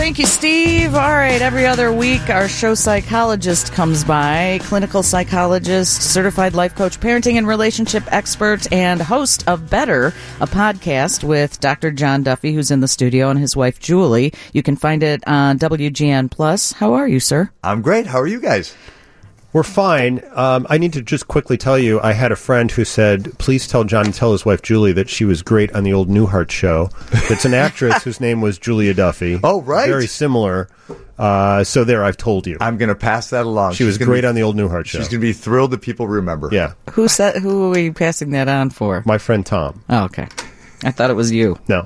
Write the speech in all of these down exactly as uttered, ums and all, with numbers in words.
Thank you, Steve. All right, every other week, our show psychologist comes by. Clinical psychologist, certified life coach, parenting and relationship expert, and host of Better, a podcast with Doctor John Duffy, who's in the studio, and his wife, Julie. You can find it on W G N Plus. How are you, sir? I'm great. How are you guys? We're fine. Um, I need to just quickly tell you, I had a friend who said, please tell John and tell his wife, Julie, that she was great on the old Newhart show. It's an actress whose name was Julia Duffy. Oh, right. Very similar. Uh, so there, I've told you. I'm going to pass that along. She she's was great be, on the old Newhart show. She's going to be thrilled that people remember. Yeah. Who said? Who are we passing that on for? My friend Tom. Oh, okay. I thought it was you. No.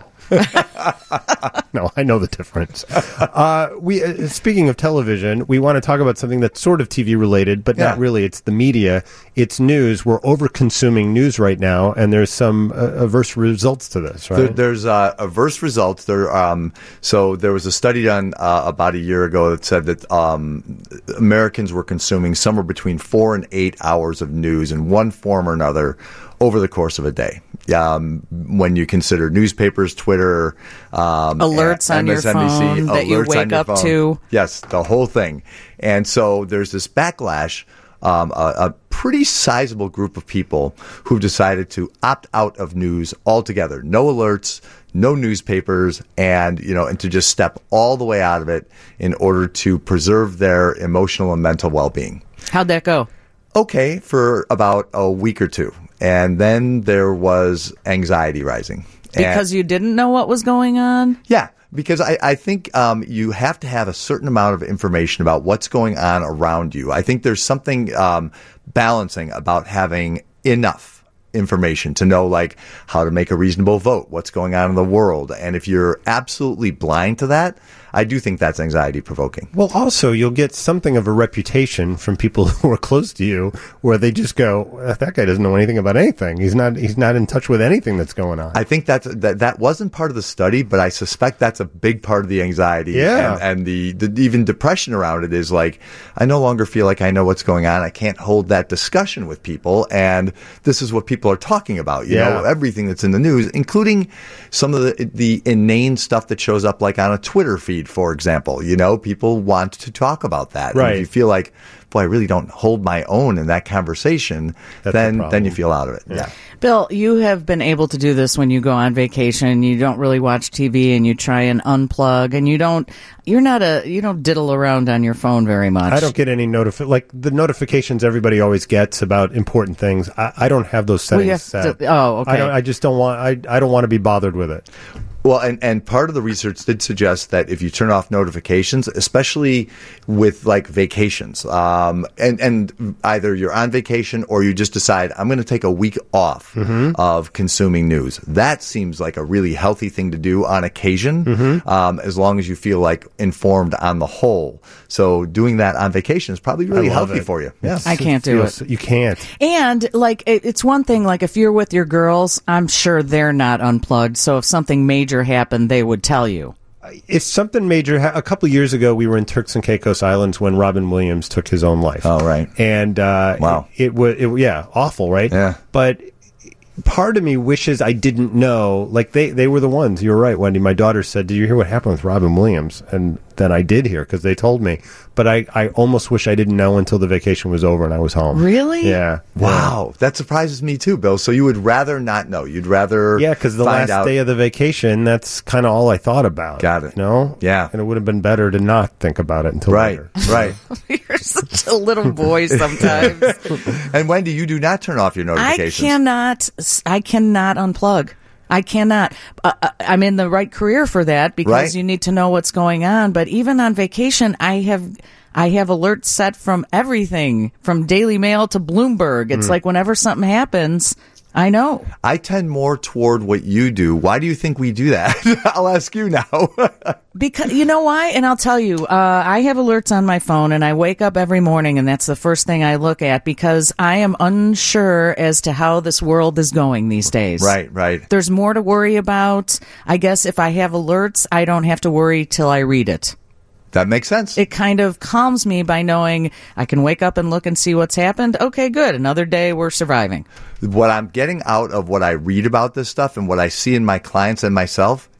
No, I know the difference. Uh, we uh, speaking of television, we want to talk about something that's sort of T V related, but yeah. not really. It's the media. It's news. We're over-consuming news right now, and there's some uh, adverse results to this, right? There, there's uh, adverse results. There, um, so there was a study done uh, about a year ago that said that um, Americans were consuming somewhere between four and eight hours of news in one form or another over the course of a day. Um, when you consider newspapers, Twitter, um, alerts on your phone that you wake up to. Yes, the whole thing. And so there's this backlash, um, a, a pretty sizable group of people who've decided to opt out of news altogether. No alerts, no newspapers, and, you know, and to just step all the way out of it in order to preserve their emotional and mental well-being. How'd that go? Okay, for about a week or two. And then there was anxiety rising. Because and, you didn't know what was going on? Yeah, because I, I think um, you have to have a certain amount of information about what's going on around you. I think there's something um, balancing about having enough information to know, like, how to make a reasonable vote, what's going on in the world. And if you're absolutely blind to that, I do think that's anxiety-provoking. Well, also, you'll get something of a reputation from people who are close to you where they just go, that guy doesn't know anything about anything. He's not he's not in touch with anything that's going on. I think that's, that that wasn't part of the study, but I suspect that's a big part of the anxiety. Yeah. And, and the, the even depression around it is like, I no longer feel like I know what's going on. I can't hold that discussion with people. And this is what people are talking about. You yeah. know, everything that's in the news, including some of the, the inane stuff that shows up like on a Twitter feed, for example. You know, people want to talk about that. Right. And if you feel like, boy, I really don't hold my own in that conversation, That's then the then you feel out of it. Yeah. yeah. Bill, you have been able to do this when you go on vacation. You don't really watch T V and you try and unplug, and you don't, you're not a, you don't diddle around on your phone very much. I don't get any notif- like the notifications everybody always gets about important things. I, I don't have those settings well, set. To, oh, okay. I, don't, I just don't want, I, I don't want to be bothered with it. Well, and, and part of the research did suggest that if you turn off notifications, especially with like vacations, um, and, and either you're on vacation or you just decide, I'm going to take a week off mm-hmm. of consuming news. That seems like a really healthy thing to do on occasion, mm-hmm. um, as long as you feel like informed on the whole. So doing that on vacation is probably really healthy it. for you. Yes. I can't do it. You can't. And like, it, it's one thing, like if you're with your girls, I'm sure they're not unplugged. So if something major happened, they would tell you. If something major, ha- a couple of years ago, we were in Turks and Caicos Islands when Robin Williams took his own life. Oh, right. And uh, wow. it, it was, it, yeah, awful, right? Yeah. But part of me wishes I didn't know. Like, they, they were the ones. You were right, Wendy. My daughter said, did you hear what happened with Robin Williams? And then I did hear because they told me. But I, I almost wish I didn't know until the vacation was over and I was home. Really? Yeah. Wow. That surprises me too, Bill. So you would rather not know. You'd rather Yeah, because the find last out. day of the vacation, that's kind of all I thought about. Got it. You know? Yeah. And it would have been better to not think about it until Right, later. right. You're such a little boy sometimes. And Wendy, you do not turn off your notifications. I cannot, I cannot unplug. I cannot. Uh, I'm in the right career for that because right. you need to know what's going on. But even on vacation, I have I have alerts set from everything, from Daily Mail to Bloomberg. It's mm. like whenever something happens, I know. I tend more toward what you do. Why do you think we do that? I'll ask you now. Because, you know why? And I'll tell you, uh, I have alerts on my phone and I wake up every morning and that's the first thing I look at because I am unsure as to how this world is going these days. Right, right. There's more to worry about. I guess if I have alerts, I don't have to worry till I read it. That makes sense. It kind of calms me by knowing I can wake up and look and see what's happened. Okay, good. Another day, we're surviving. What I'm getting out of what I read about this stuff and what I see in my clients and myself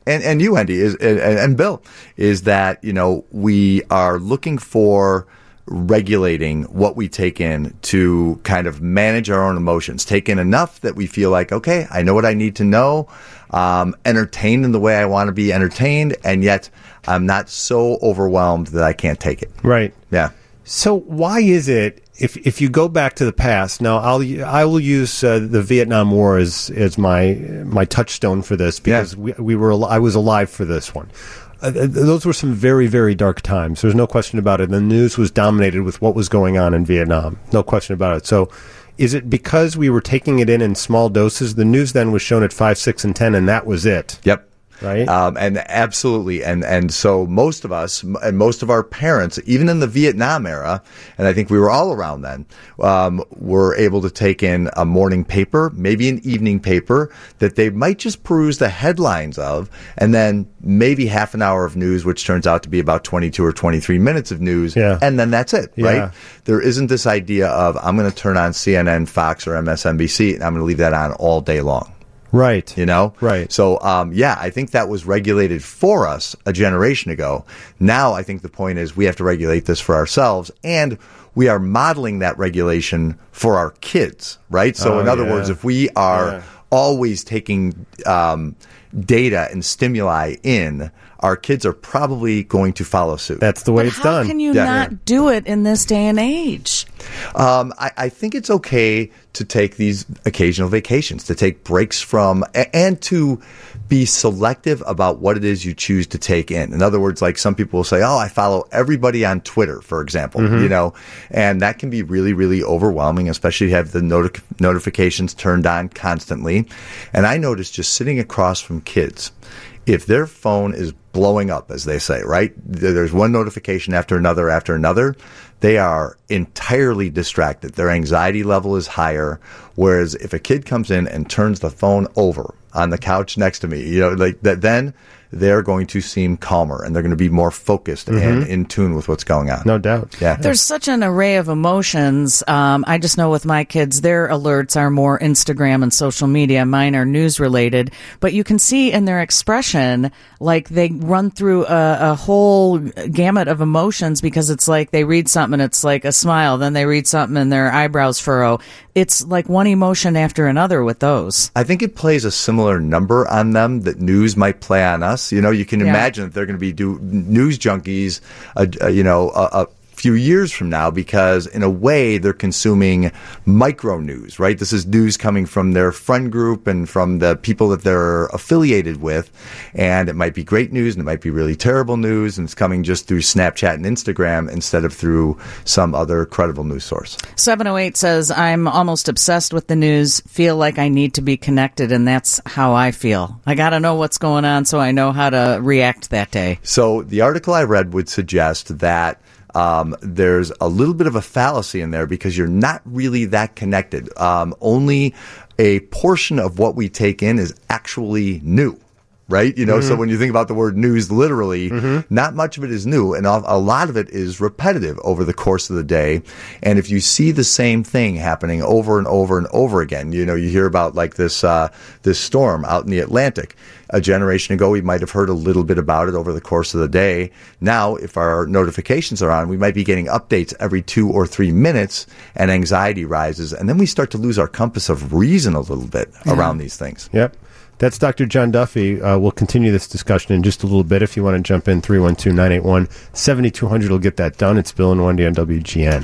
and, and you, Andy, is and, and Bill, is that, you know, we are looking for regulating what we take in to kind of manage our own emotions, take in enough that we feel like, okay, I know what I need to know, um, entertained in the way I want to be entertained, and yet I'm not so overwhelmed that I can't take it. Right. Yeah. So why is it, if if you go back to the past, now I'll I will use uh, the Vietnam War as as my my touchstone for this, because yeah. we we were I was alive for this one. Uh, those were some very, very dark times. There's no question about it. The news was dominated with what was going on in Vietnam. No question about it. So is it because we were taking it in in small doses? The news then was shown at five, six, and ten, and that was it. Yep. Right. Um, and absolutely. And, and so most of us and most of our parents, even in the Vietnam era, and I think we were all around then, um, were able to take in a morning paper, maybe an evening paper that they might just peruse the headlines of, and then maybe half an hour of news, which turns out to be about twenty-two or twenty-three minutes of news. Yeah. And then that's it, yeah. right? There isn't this idea of, I'm going to turn on C N N, Fox, or M S N B C, and I'm going to leave that on all day long. Right. You know? Right. So, um, yeah, I think that was regulated for us a generation ago. Now, I think the point is we have to regulate this for ourselves, and we are modeling that regulation for our kids, right? So, oh, in other yeah. words, if we are yeah. always taking um, data and stimuli in, our kids are probably going to follow suit. That's the way but it's how done. How can you yeah. not do it in this day and age? Um, I, I think it's okay to take these occasional vacations, to take breaks from, and to be selective about what it is you choose to take in. In other words, like some people will say, oh, I follow everybody on Twitter, for example, mm-hmm. you know, and that can be really, really overwhelming, especially if you have the noti- notifications turned on constantly. And I noticed just sitting across from kids, if their phone is blowing up, as they say, right? There's one notification after another after another. They are entirely distracted. Their anxiety level is higher. Whereas if a kid comes in and turns the phone over on the couch next to me, you know, like that, then they're going to seem calmer and they're going to be more focused mm-hmm. and in tune with what's going on. No doubt. Yeah. There's such an array of emotions. Um, I just know with my kids, their alerts are more Instagram and social media. Mine are news related, but you can see in their expression, like they run through a, a whole gamut of emotions, because it's like they read something and it's like a smile. Then they read something and their eyebrows furrow. It's like one emotion after another with those. I think it plays a similar number on them that news might play on us. You know, you can yeah. imagine that they're going to be do news junkies, uh, uh, you know, a, a few years from now, because in a way they're consuming micro news, right? This is news coming from their friend group and from the people that they're affiliated with. And it might be great news and it might be really terrible news. And it's coming just through Snapchat and Instagram instead of through some other credible news source. seven oh eight says, I'm almost obsessed with the news, feel like I need to be connected. And that's how I feel. I got to know what's going on so I know how to react that day. So the article I read would suggest that Um, there's a little bit of a fallacy in there because you're not really that connected. Um, only a portion of what we take in is actually new. Right? You know, mm-hmm. so when you think about the word news literally, mm-hmm. not much of it is new, and a lot of it is repetitive over the course of the day. And if you see the same thing happening over and over and over again, you know, you hear about like this, uh, this storm out in the Atlantic. A generation ago, we might have heard a little bit about it over the course of the day. Now, if our notifications are on, we might be getting updates every two or three minutes, and anxiety rises. And then we start to lose our compass of reason a little bit yeah. around these things. Yep. That's Doctor John Duffy. Uh, we'll continue this discussion in just a little bit. If you want to jump in, three one two, nine eight one, seven two zero zero will get that done. It's Bill and Wendy on W G N.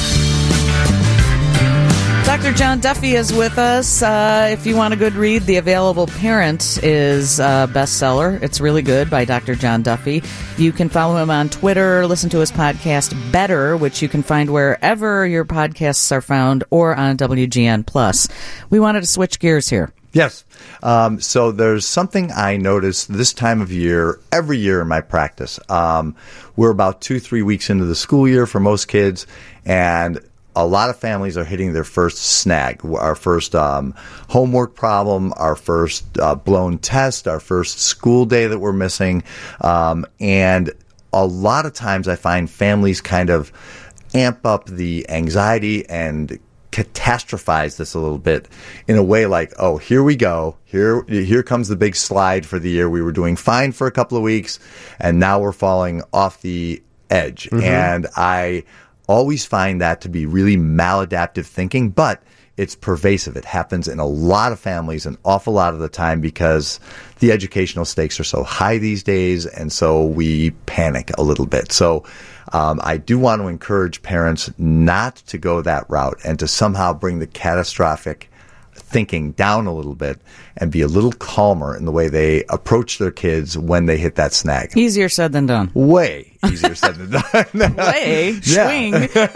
Doctor John Duffy is with us. Uh, if you want a good read, The Available Parent is a bestseller. It's really good, by Doctor John Duffy. You can follow him on Twitter, listen to his podcast, Better, which you can find wherever your podcasts are found, or on W G N Plus. We wanted to switch gears here. Yes. Um, so there's something I notice this time of year, every year in my practice. Um, we're about two, three weeks into the school year for most kids, and a lot of families are hitting their first snag, our first um, homework problem, our first uh, blown test, our first school day that we're missing. Um, and a lot of times I find families kind of amp up the anxiety and catastrophize this a little bit in a way like, oh, here we go. Here, here comes the big slide for the year. We were doing fine for a couple of weeks, and now we're falling off the edge. Mm-hmm. And I always find that to be really maladaptive thinking, but it's pervasive. It happens in a lot of families an awful lot of the time because the educational stakes are so high these days, and so we panic a little bit. So um, I do want to encourage parents not to go that route and to somehow bring the catastrophic thinking down a little bit and be a little calmer in the way they approach their kids when they hit that snag. Easier said than done. Way easier said than done. Way swing.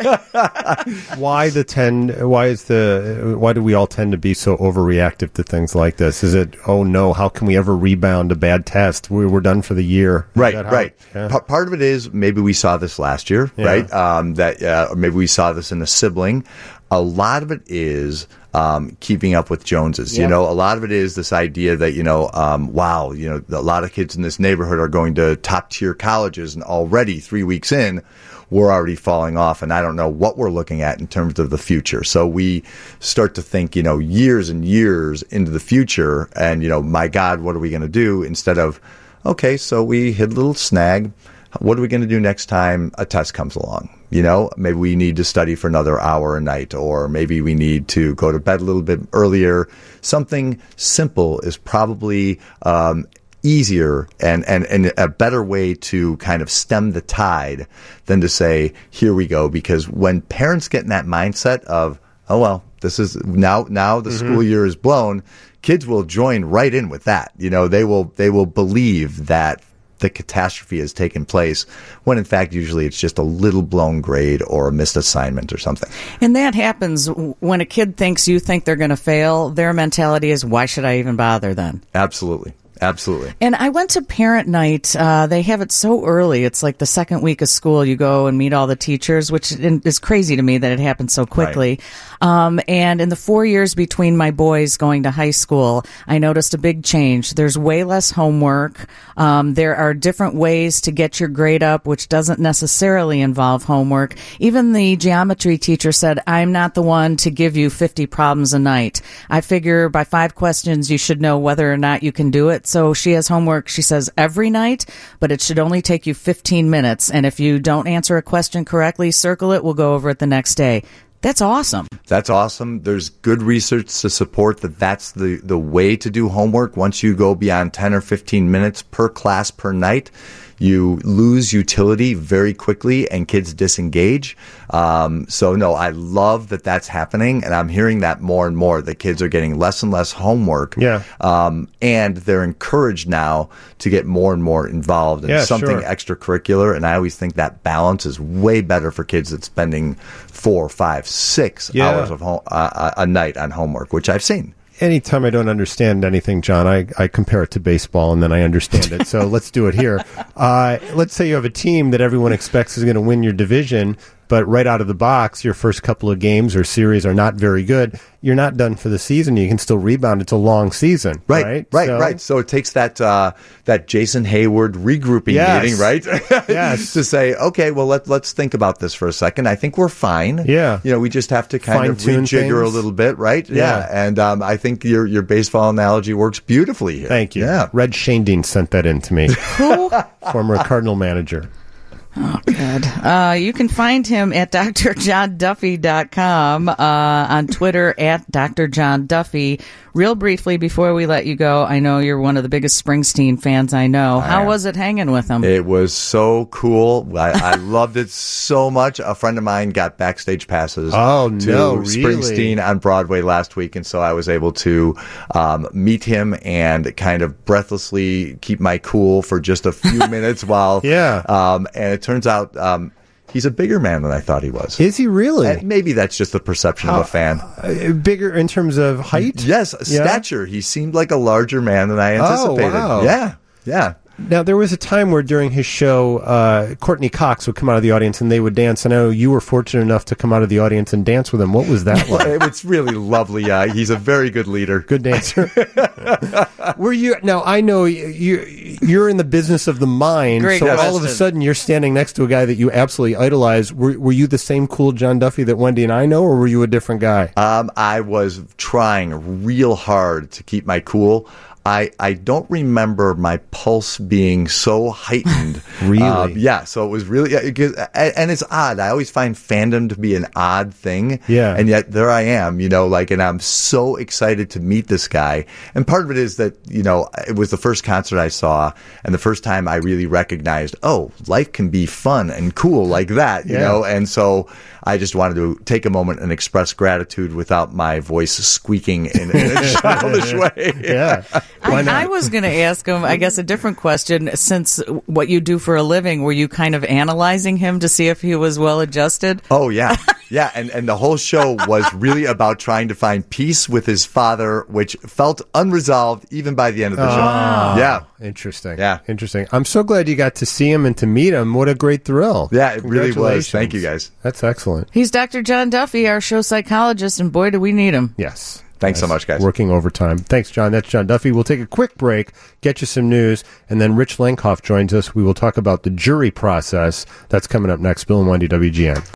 Why the ten? Why is the? Why do we all tend to be so overreactive to things like this? Is it, oh no, how can we ever rebound a bad test? We we're done for the year. Right, right. Yeah. P- part of it is maybe we saw this last year, Yeah. right? Um, that uh, or maybe we saw this in a sibling. A lot of it is um, keeping up with Joneses. Yep. You know, a lot of it is this idea that, you know, um, wow, you know, a lot of kids in this neighborhood are going to top tier colleges, and already three weeks in, we're already falling off, and I don't know what we're looking at in terms of the future. So we start to think, you know, years and years into the future, and, you know, my God, what are we going to do? Instead of, okay, so we hit a little snag. What are we going to do next time a test comes along? You know, maybe we need to study for another hour a night, or maybe we need to go to bed a little bit earlier. Something simple is probably um, easier and, and, and a better way to kind of stem the tide than to say, here we go. Because when parents get in that mindset of, oh, well, this is now, now the mm-hmm. school year is blown, kids will join right in with that. You know, they will, they will believe that the catastrophe has taken place, when in fact usually it's just a little blown grade or a missed assignment or something. And that happens when a kid thinks you think they're going to fail. Their mentality is, why should I even bother then? Absolutely. Absolutely. And I went to parent night. Uh, they have it so early. It's like the second week of school. You go and meet all the teachers, which is crazy to me that it happened so quickly. Right. Um, and in the four years between my boys going to high school, I noticed a big change. There's way less homework. Um, there are different ways to get your grade up, which doesn't necessarily involve homework. Even the geometry teacher said, I'm not the one to give you fifty problems a night. I figure by five questions, you should know whether or not you can do it. So she has homework, she says, every night, but it should only take you fifteen minutes. And if you don't answer a question correctly, circle it. We'll go over it the next day. That's awesome. That's awesome. There's good research to support that that's the, the way to do homework. Once you go beyond ten or fifteen minutes per class per night, you lose utility very quickly and kids disengage. Um, so, no, I love that that's happening, and I'm hearing that more and more. The kids are getting less and less homework. Yeah. Um, and they're encouraged now to get more and more involved in yeah, something sure. extracurricular. And I always think that balance is way better for kids that's spending four, five, six yeah. hours of home, uh, a night on homework, which I've seen. Anytime I don't understand anything, John, I, I compare it to baseball, and then I understand it. So let's do it here. Uh, let's say you have a team that everyone expects is going to win your division, but right out of the box, your first couple of games or series are not very good. You're not done for the season. You can still rebound. It's a long season. Right, right, right. So, right. So it takes that uh, that Jason Hayward regrouping yes. meeting, right? Yes. To say, okay, well, let, let's think about this for a second. I think we're fine. Yeah. You know, we just have to kind Fine-tune of rejigger things. a little bit, right? Yeah. yeah. And um, I think your your baseball analogy works beautifully here. Thank you. Yeah. Red Shanding sent that in to me. Who? Former Cardinal manager. Oh, good. Uh, you can find him at D R John Duffy dot com, uh, on Twitter at Doctor John Duffy. Real briefly, before we let you go, I know you're one of the biggest Springsteen fans I know. I How am. was it hanging with him? It was so cool. I, I loved it so much. A friend of mine got backstage passes Oh, to no, really? Springsteen on Broadway last week, and so I was able to um, meet him and kind of breathlessly keep my cool for just a few minutes while. Yeah. Um, and it turns out um, he's a bigger man than I thought he was. Is he really? And maybe that's just the perception How- of a fan. Uh, bigger in terms of height? Yes, Yeah? stature. He seemed like a larger man than I anticipated. wow. Yeah, yeah. Now, there was a time where during his show, uh, Courtney Cox would come out of the audience and they would dance. I know you were fortunate enough to come out of the audience and dance with him. What was that like? It's really lovely. Uh, he's a very good leader. Good dancer. Were you now? I know you. you're in the business of the mind, Great so question. all of a sudden you're standing next to a guy that you absolutely idolize. Were, were you the same cool John Duffy that Wendy and I know, or were you a different guy? Um, I was trying real hard to keep my cool. I, I don't remember my pulse being so heightened. Really? Um, yeah. So it was really, yeah, it, and it's odd. I always find fandom to be an odd thing. Yeah. And yet there I am, you know, like, and I'm so excited to meet this guy. And part of it is that, you know, it was the first concert I saw and the first time I really recognized, oh, life can be fun and cool like that, you Yeah. know? And so I just wanted to take a moment and express gratitude without my voice squeaking in, in a childish way. Yeah. Why I, not? I was going to ask him, I guess, a different question. Since what you do for a living, were you kind of analyzing him to see if he was well adjusted? Oh, yeah. Yeah. And, and the whole show was really about trying to find peace with his father, which felt unresolved even by the end of the show. Wow. Yeah. Interesting. Yeah. Interesting. I'm so glad you got to see him and to meet him. What a great thrill. Yeah, it really was. Congratulations. Thank you, guys. That's excellent. He's Doctor John Duffy, our show psychologist, and boy, do we need him. Yes. Thanks so Yes. much, guys. Working overtime. Thanks, John. That's John Duffy. We'll take a quick break, get you some news, and then Rich Langhoff joins us. We will talk about the jury process. That's coming up next. Bill and Wendy, W G N.